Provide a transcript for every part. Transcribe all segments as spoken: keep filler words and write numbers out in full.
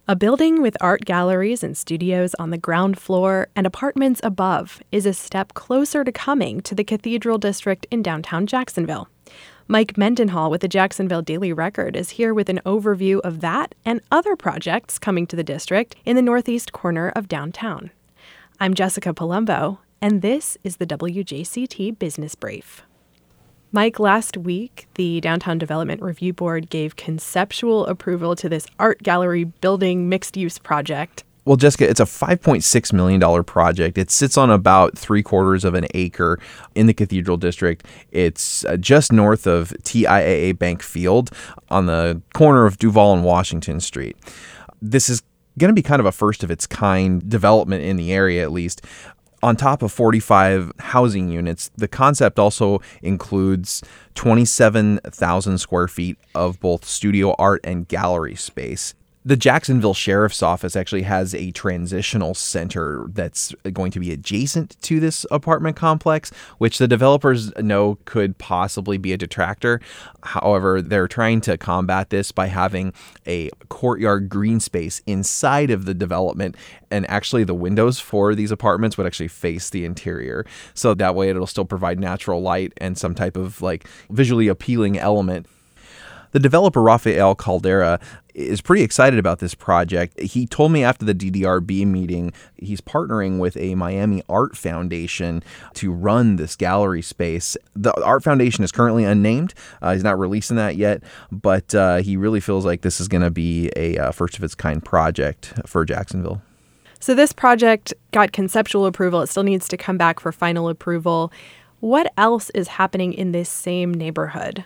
A building with art galleries and studios on the ground floor and apartments above is a step closer to coming to the Cathedral District in downtown Jacksonville. Mike Mendenhall with the Jacksonville Daily Record is here with an overview of that and other projects coming to the district in the northeast corner of downtown. I'm Jessica Palumbo, and this is the W J C T Business Brief. Mike, last week, the Downtown Development Review Board gave conceptual approval to this art gallery building mixed-use project. Well, Jessica, it's a five point six million dollars project. It sits on about three quarters of an acre in the Cathedral District. It's uh, just north of T I A A Bank Field on the corner of Duval and Washington Street. This is going to be kind of a first of its kind development in the area, at least. On top of forty-five housing units, the concept also includes twenty-seven thousand square feet of both studio art and gallery space. The Jacksonville Sheriff's Office actually has a transitional center that's going to be adjacent to this apartment complex, which the developers know could possibly be a detractor. However, they're trying to combat this by having a courtyard green space inside of the development, and actually the windows for these apartments would actually face the interior. So that way it'll still provide natural light and some type of like visually appealing element. The developer, Rafael Caldera, is pretty excited about this project. He told me after the D D R B meeting, he's partnering with a Miami Art Foundation to run this gallery space. The Art Foundation is currently unnamed. Uh, he's not releasing that yet, but uh, he really feels like this is going to be a uh, first-of-its-kind project for Jacksonville. So this project got conceptual approval. It still needs to come back for final approval. What else is happening in this same neighborhood?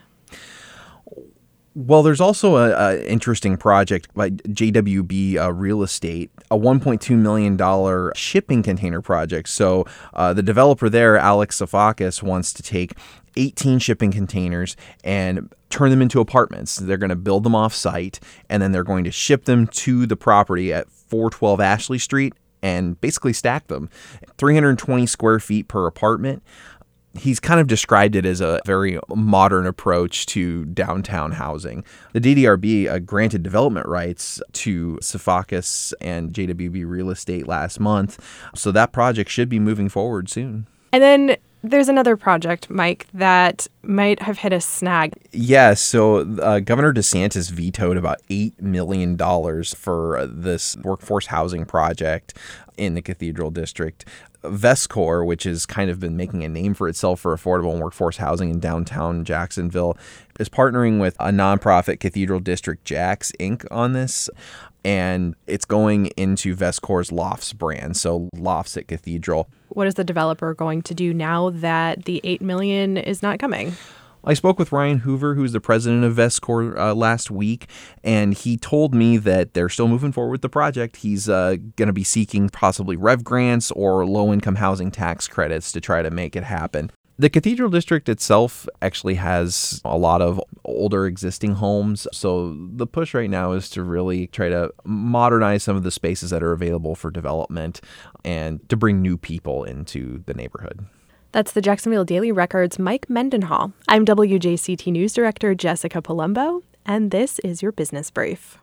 Well, there's also an interesting project by J W B uh, Real Estate, a one point two million dollars shipping container project. So uh, the developer there, Alex Safakis, wants to take eighteen shipping containers and turn them into apartments. They're going to build them off site, and then they're going to ship them to the property at four twelve Ashley Street and basically stack them. three hundred twenty square feet per apartment. He's kind of described it as a very modern approach to downtown housing. The D D R B uh, granted development rights to Safakis and J W B Real Estate last month, so that project should be moving forward soon. And then there's another project, Mike, that might have hit a snag. Yeah, so uh, Governor DeSantis vetoed about eight million dollars for this workforce housing project in the Cathedral District. Vescor, which has kind of been making a name for itself for affordable and workforce housing in downtown Jacksonville, is partnering with a nonprofit, Cathedral District Jacks, Incorporated, on this. And it's going into Vescor's Lofts brand, so Lofts at Cathedral. What is the developer going to do now that the eight million dollars is not coming? I spoke with Ryan Hoover, who's the president of Vescor, uh, last week, and he told me that they're still moving forward with the project. He's uh, going to be seeking possibly REV grants or low-income housing tax credits to try to make it happen. The Cathedral District itself actually has a lot of older existing homes, so the push right now is to really try to modernize some of the spaces that are available for development and to bring new people into the neighborhood. That's the Jacksonville Daily Record's Mike Mendenhall. I'm W J C T News Director Jessica Palumbo, and this is your Business Brief.